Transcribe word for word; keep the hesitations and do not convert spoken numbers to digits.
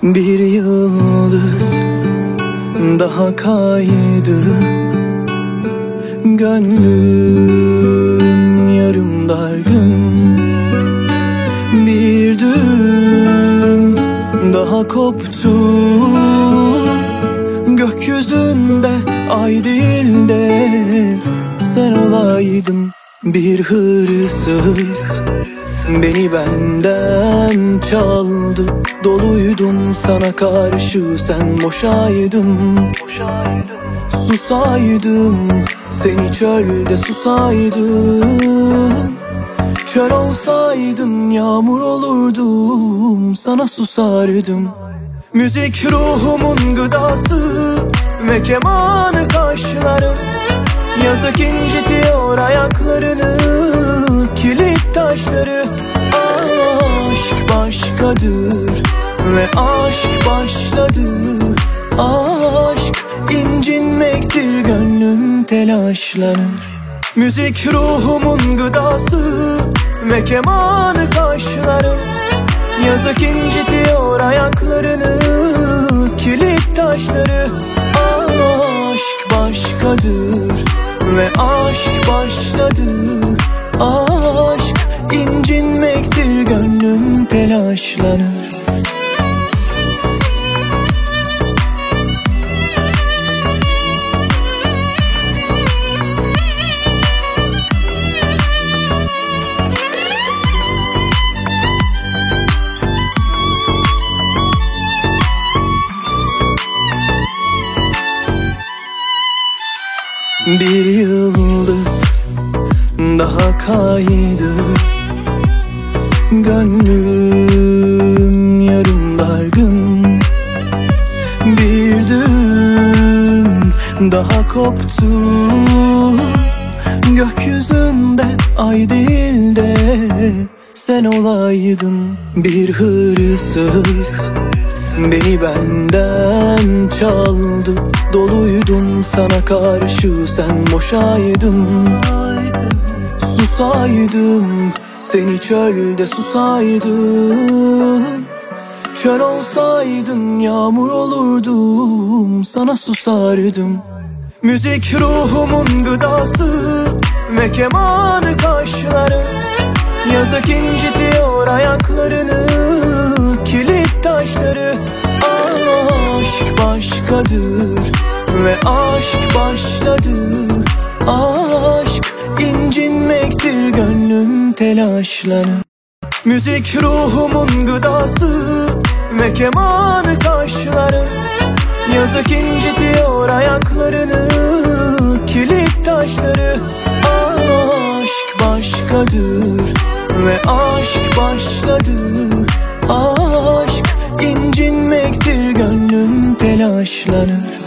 Bir yıldız daha kaydı, gönlüm yarım dargın. Bir düğüm daha koptu, gökyüzünde ay değil de sen olaydın. Bir hırsız beni benden çaldı, doluydum sana karşı, sen boşaydın. Susaydım, seni çölde susaydım. Çöl olsaydın yağmur olurdum, sana susardım. Müzik ruhumun gıdası ve kemanı kaşlarım. Yazık incitiyor ayaklarını, kilit taşları. Aşk başkadır ve aşk başladı. Aşk incinmektir, gönlüm telaşlanır. Müzik ruhumun gıdası ve kemanı kaşlarım. Yazık incitiyor ayaklarını, kilit taşları. Aşk başkadır ve aşk başladı. Aşk incinmektir, gönlüm telaşlanır. Bir yıldız daha kaydı, gönlüm yarım dargın. Bir düğüm daha koptu, gökyüzünde ay değil de sen olaydın. Bir hırsız beni benden çaldı, doluydum sana karşı, sen boşaydın. Susaydım, seni çölde susaydım. Çöl olsaydın yağmur olurdum, sana susardım. Müzik ruhumun gıdası ve kemanı kaşlarım. Yazık incitiyor ayaklarını, kilit taşları. Aşk başkadır ve aşk başladı. Aşk incinmektir, gönlüm telaşlanır. Müzik ruhumun gıdası ve kemanı kaşlarım. Yazık incitiyor ayaklarını, kilit taşları. Aşk başkadır ve aşk başladı. Aşk incinmektir, gönlüm telaşlanır.